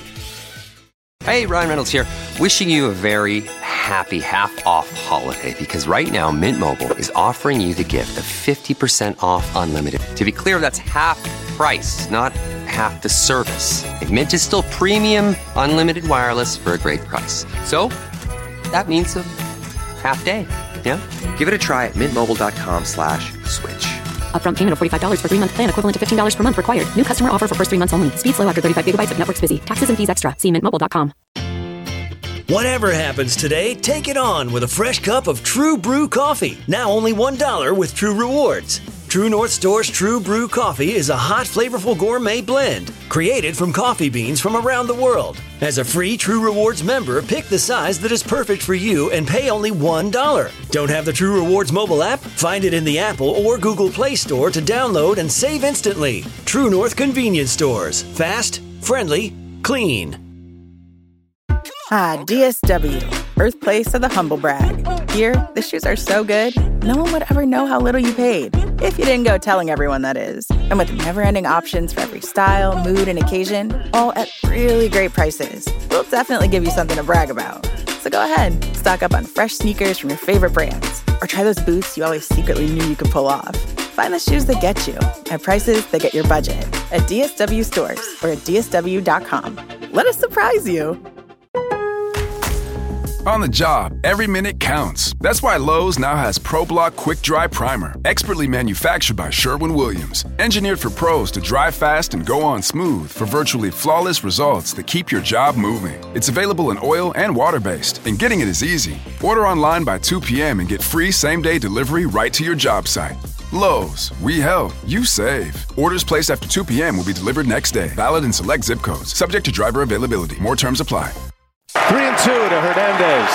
Speaker 14: Hey, Ryan Reynolds here, wishing you a very happy half-off holiday, because right now Mint Mobile is offering you the gift of fifty percent off unlimited. To be clear, that's half price, not half the service. And Mint is still premium unlimited wireless for a great price. So that means a half day, yeah? Give it a try at mintmobile.com slash switch.
Speaker 15: Upfront payment of forty-five dollars for three-month plan, equivalent to fifteen dollars per month required. New customer offer for first three months only. Speed slow after thirty-five gigabytes if network's busy. Taxes and fees extra. See mint mobile dot com.
Speaker 3: Whatever happens today, take it on with a fresh cup of True Brew coffee. Now only one dollar with True Rewards. True North Store's True Brew coffee is a hot, flavorful gourmet blend created from coffee beans from around the world. As a free True Rewards member, pick the size that is perfect for you and pay only one dollar. Don't have the True Rewards mobile app? Find it in the Apple or Google Play Store to download and save instantly. True North Convenience Stores. Fast, friendly, clean.
Speaker 16: Ah, D S W, birthplace of the humble brag. Here, the shoes are so good, no one would ever know how little you paid. If you didn't go telling everyone, that is. And with never-ending options for every style, mood, and occasion, all at really great prices, we'll definitely give you something to brag about. So go ahead, stock up on fresh sneakers from your favorite brands, or try those boots you always secretly knew you could pull off. Find the shoes that get you at prices that get your budget at D S W stores or at D S W dot com. Let us surprise you.
Speaker 4: On the job, every minute counts. That's why Lowe's now has ProBlock Quick Dry Primer, expertly manufactured by Sherwin-Williams. Engineered for pros to dry fast and go on smooth for virtually flawless results that keep your job moving. It's available in oil and water-based, and getting it is easy. Order online by two p.m. and get free same-day delivery right to your job site. Lowe's, we help, you save. Orders placed after two p.m. will be delivered next day. Valid in select zip codes. Subject to driver availability. More terms apply.
Speaker 19: Three and two to Hernandez.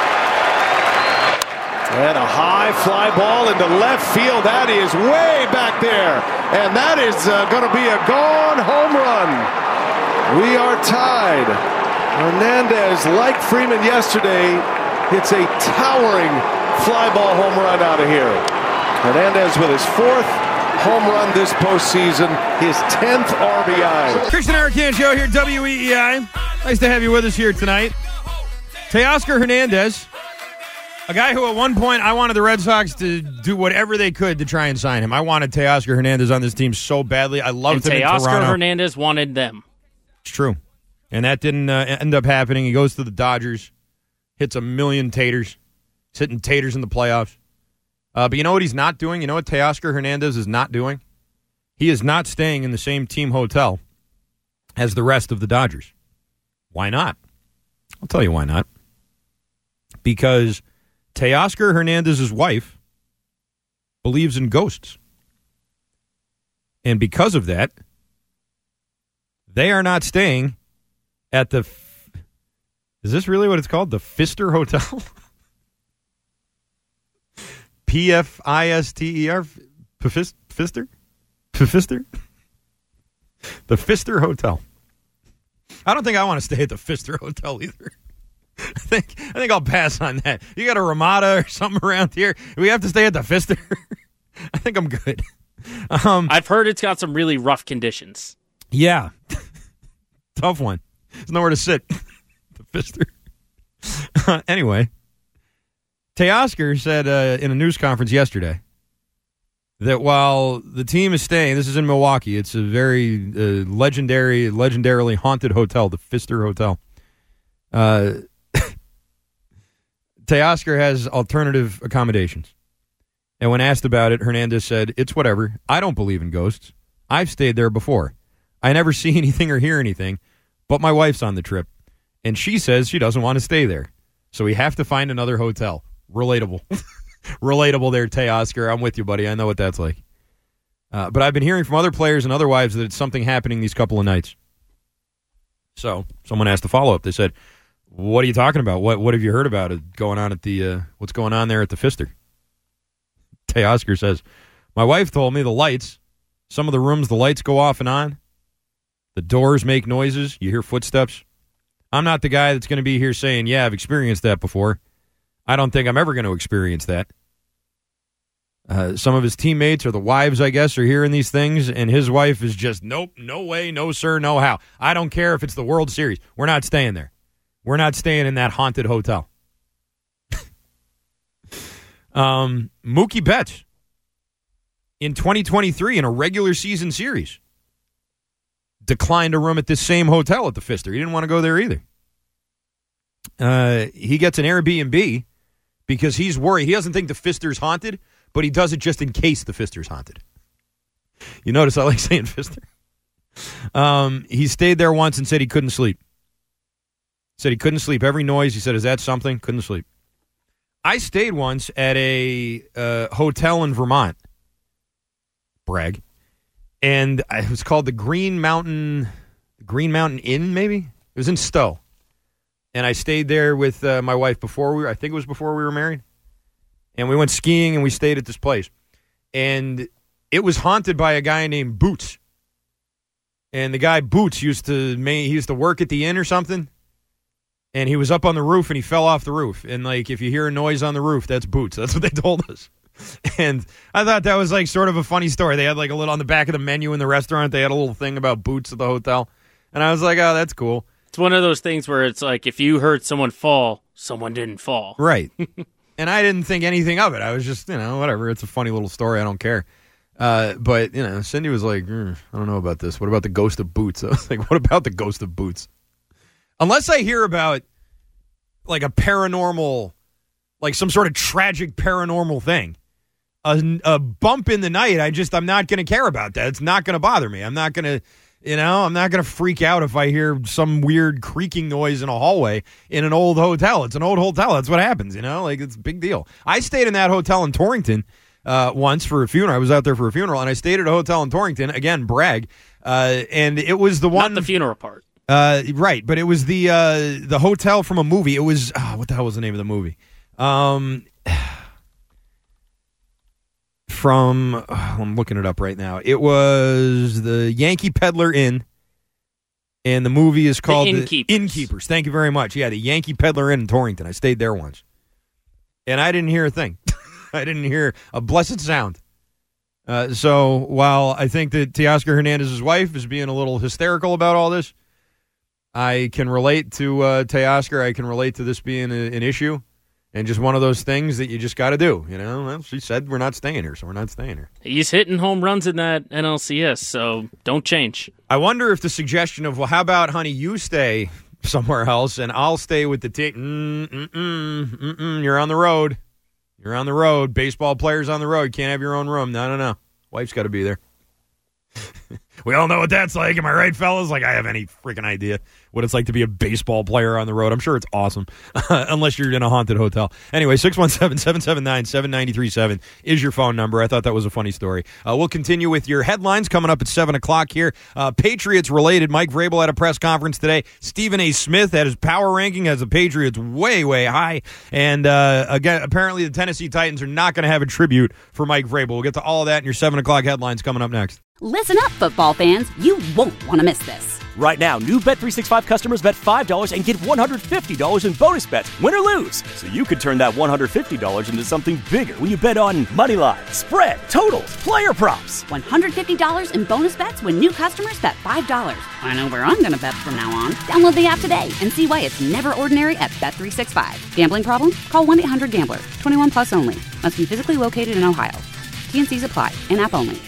Speaker 19: And a high fly ball into left field. That is way back there. And that is uh, going to be a gone home run. We are tied. Hernandez, like Freeman yesterday, hits a towering fly ball home run out of here. Hernandez with his fourth home run this postseason, his tenth R B I.
Speaker 8: Christian Arcand Show here, W E E I. Nice to have you with us here tonight. Teoscar Hernandez, a guy who at one point I wanted the Red Sox to do whatever they could to try and sign him. I wanted Teoscar Hernandez on this team so badly. I loved
Speaker 11: and
Speaker 8: him
Speaker 11: Teoscar
Speaker 8: in Toronto.
Speaker 11: Hernandez wanted them.
Speaker 8: It's true. And that didn't uh, end up happening. He goes to the Dodgers, hits a million taters. He's hitting taters in the playoffs. Uh, but you know what he's not doing? You know what Teoscar Hernandez is not doing? He is not staying in the same team hotel as the rest of the Dodgers. Why not? I'll tell you why not. Because Teoscar Hernandez's wife believes in ghosts. And because of that, they are not staying at the... Is this really what it's called? The Pfister Hotel? P F I S T E R? Pfister? Pfister? The Pfister Hotel. I don't think I want to stay at the Pfister Hotel either. I think I think I'll pass on that. You got a Ramada or something around here? We have to stay at the Pfister? I think I'm good. Um,
Speaker 11: I've heard it's got some really rough conditions.
Speaker 8: Yeah. Tough one. There's nowhere to sit. The Pfister. Uh, anyway, Teoscar said uh, in a news conference yesterday that while the team is staying, this is in Milwaukee, it's a very uh, legendary, legendarily haunted hotel, the Pfister Hotel. Uh, Teoscar has alternative accommodations. And when asked about it, Hernandez said, "It's whatever. I don't believe in ghosts. I've stayed there before. I never see anything or hear anything, but my wife's on the trip, and she says she doesn't want to stay there. So we have to find another hotel." Relatable. Relatable there, Teoscar. I'm with you, buddy. I know what that's like. Uh, but I've been hearing from other players and other wives that it's something happening these couple of nights. So someone asked a follow-up. They said, "What are you talking about? What what have you heard about it going on at the uh, what's going on there at the Pfister?" Teoscar says, "My wife told me the lights, some of the rooms, the lights go off and on. The doors make noises. You hear footsteps. I'm not the guy that's going to be here saying, yeah, I've experienced that before. I don't think I'm ever going to experience that. Uh, some of his teammates or the wives, I guess, are hearing these things, and his wife is just, nope, no way, no sir, no how. I don't care if it's the World Series. We're not staying there. We're not staying in that haunted hotel." um, Mookie Betts, in twenty twenty-three, in a regular season series, declined a room at this same hotel at the Pfister. He didn't want to go there either. Uh, he gets an Airbnb because he's worried. He doesn't think the Pfister's haunted, but he does it just in case the Pfister's haunted. You notice I like saying Pfister. Um, he stayed there once and said he couldn't sleep. Said he couldn't sleep. Every noise, he said, is that something? Couldn't sleep. I stayed once at a uh, hotel in Vermont. Brag. And it was called the Green Mountain, Green Mountain Inn, maybe? It was in Stowe. And I stayed there with uh, my wife before we were, I think it was before we were married. And we went skiing and we stayed at this place. And it was haunted by a guy named Boots. And the guy Boots used to he used to work at the inn or something. And he was up on the roof and he fell off the roof. And like if you hear a noise on the roof, that's Boots. That's what they told us. And I thought that was like sort of a funny story. They had like a little on the back of the menu in the restaurant. They had a little thing about boots at the hotel. And I was like, oh, that's cool.
Speaker 11: It's one of those things where it's like if you heard someone fall, someone didn't fall.
Speaker 8: Right. And I didn't think anything of it. I was just, you know, whatever. It's a funny little story. I don't care. Uh, but, you know, Cindy was like, mm, I don't know about this. What about the ghost of boots? I was like, what about the ghost of boots? Unless I hear about like a paranormal, like some sort of tragic paranormal thing. A, a bump in the night, I just, I'm not going to care about that. It's not going to bother me. I'm not going to, you know, I'm not going to freak out if I hear some weird creaking noise in a hallway in an old hotel. It's an old hotel. That's what happens, you know? Like, it's a big deal. I stayed in that hotel in Torrington uh, once for a funeral. I was out there for a funeral, and I stayed at a hotel in Torrington. Again, brag. Uh, and it was the one.
Speaker 11: Not the funeral part.
Speaker 8: Uh, right, but it was the uh, the hotel from a movie. It was, oh, what the hell was the name of the movie? Um... From, oh, I'm looking it up right now. It was the Yankee Peddler Inn, and the movie is called
Speaker 11: The Innkeepers.
Speaker 8: The Innkeepers. Thank you very much. Yeah, the Yankee Peddler Inn in Torrington. I stayed there once, and I didn't hear a thing. I didn't hear a blessed sound. Uh, so while I think that Teoscar Hernandez's wife is being a little hysterical about all this, I can relate to uh, Teoscar. I can relate to this being a, an issue. And just one of those things that you just got to do, you know? Well, she said we're not staying here, so we're not staying here.
Speaker 11: He's hitting home runs in that N L C S, so don't change.
Speaker 8: I wonder if the suggestion of, well, how about, honey, you stay somewhere else and I'll stay with the team. Mm, mm, mm, mm, you're on the road. You're on the road. Baseball players on the road. Can't have your own room. No, no, no. Wife's got to be there. We all know what that's like. Am I right, fellas? Like, I have any freaking idea what it's like to be a baseball player on the road. I'm sure it's awesome, unless you're in a haunted hotel. Anyway, six one seven, seven seven nine, seven nine three seven is your phone number. I thought that was a funny story. Uh, we'll continue with your headlines coming up at seven o'clock here. Uh, Patriots related. Mike Vrabel had a press conference today. Stephen A. Smith had his power ranking as the Patriots way, way high. And uh, again, apparently the Tennessee Titans are not going to have a tribute for Mike Vrabel. We'll get to all of that in your seven o'clock headlines coming up next.
Speaker 1: Listen up, football fans. You won't want to miss this.
Speaker 2: Right now, new Bet three sixty-five customers bet five dollars and get one hundred fifty dollars in bonus bets, win or lose. So you could turn that one hundred fifty dollars into something bigger when you bet on money line, spread, totals, player props.
Speaker 1: one hundred fifty dollars in bonus bets when new customers bet five dollars. I know where I'm going to bet from now on. Download the app today and see why it's never ordinary at Bet three sixty-five. Gambling problem? Call one eight hundred gambler. twenty-one plus only. Must be physically located in Ohio. T and C's apply. In-app only.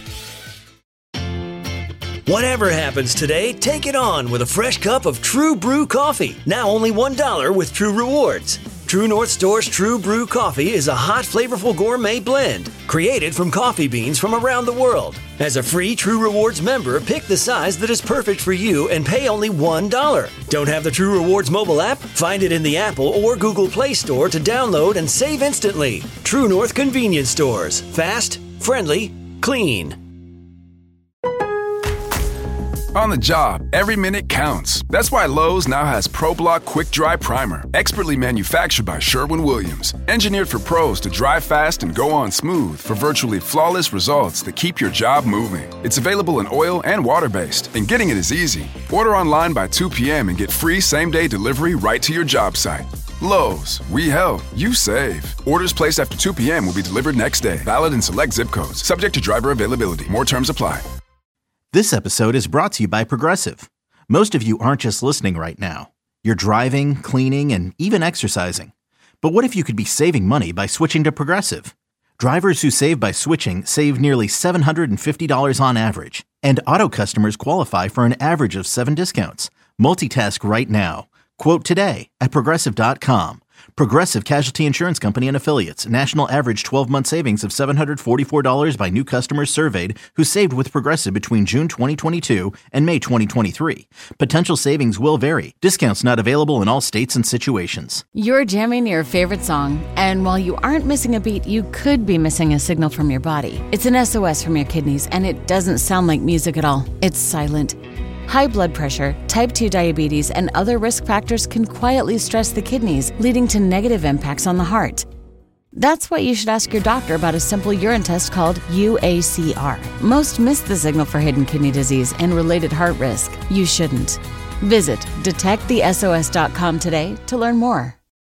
Speaker 3: Whatever happens today, take it on with a fresh cup of True Brew coffee. Now only one dollar with True Rewards. True North Store's True Brew coffee is a hot, flavorful gourmet blend created from coffee beans from around the world. As a free True Rewards member, pick the size that is perfect for you and pay only one dollar. Don't have the True Rewards mobile app? Find it in the Apple or Google Play Store to download and save instantly. True North Convenience Stores. Fast, friendly, clean.
Speaker 4: On the job, every minute counts. That's why Lowe's now has ProBlock Quick Dry Primer, expertly manufactured by Sherwin-Williams. Engineered for pros to dry fast and go on smooth for virtually flawless results that keep your job moving. It's available in oil and water-based, and getting it is easy. Order online by two p.m. and get free same-day delivery right to your job site. Lowe's, we help, you save. Orders placed after two p.m. will be delivered next day. Valid in select zip codes. Subject to driver availability. More terms apply.
Speaker 20: This episode is brought to you by Progressive. Most of you aren't just listening right now. You're driving, cleaning, and even exercising. But what if you could be saving money by switching to Progressive? Drivers who save by switching save nearly seven hundred fifty dollars on average. And auto customers qualify for an average of seven discounts. Multitask right now. Quote today at Progressive dot com. Progressive Casualty Insurance Company and Affiliates. National average twelve-month savings of seven hundred forty-four dollars by new customers surveyed who saved with Progressive between June twenty twenty-two and May twenty twenty-three. Potential savings will vary. Discounts not available in all states and situations.
Speaker 21: You're jamming your favorite song, and while you aren't missing a beat, you could be missing a signal from your body. It's an S O S from your kidneys, and it doesn't sound like music at all. It's silent. High blood pressure, type two diabetes, and other risk factors can quietly stress the kidneys, leading to negative impacts on the heart. That's why you should ask your doctor about a simple urine test called U A C R. Most miss the signal for hidden kidney disease and related heart risk. You shouldn't. Visit detect the S O S dot com today to learn more.